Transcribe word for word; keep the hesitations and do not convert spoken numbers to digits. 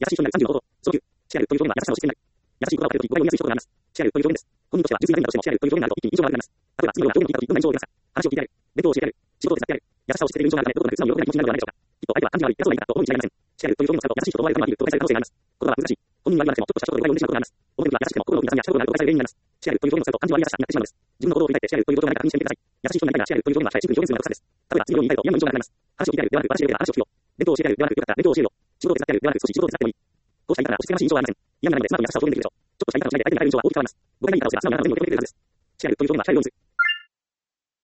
優しい人になるさんじゅうの方法。早急。シェアるという表現は優しさの実践になる。優しい言葉を与えるとき、誤解を生みやすい人となります。シェアるという表現です。本人としては純粋な意味だとしても、シェアるという表現があると一気に印象が悪くなります。例えば、次のような表現を聞いたとき、どんな印象を受けますか。話を聞いてやる。弁当を教えてやる。仕事を手伝ってやる。優しさを知っている印象があるため、どこかで素直に喜べない気持ちになるのではないでしょうか。きっと相手は感じが悪い、偉そうな言い方と思うに違いありません。シェアるという表現を使うと、優しい人と思われることができると誤解される可能性があります。言葉は難しい。本人は言わなくても、ちょっとした一言で誤解を生んでしまうことがあります。表向きは優しくても、心の痛みやしたことがあると誤解される原因になります。シェアるという表現を使うと、感じ悪い優しさになってしまうのです。自分の行動を振り返って、シェアるという状況が何か確認してみてください。優しい人になりたいが、シェアるという表現はシンプルに表現するのが特徴です。例えば、次のように言いたいと、嫌な印象がなくなります。話を聞いてやるではなく、私が言うから話を聞くよ。弁当を教えてやるではなく、よかったら弁当を教えるよ。仕事を手伝ってやるではなく、少し仕事を手伝ってもいい。こうした言い方が押し付けがましい印象はありません。嫌味なので、スマートに優しさを表現できるでしょう。ちょっとした言い方をしないで相手に与える印象は大きく変わります。誤解に言い方をすれば素直な表現を受け入れてくれるはずです。シェアるという表現は伝えるようにする。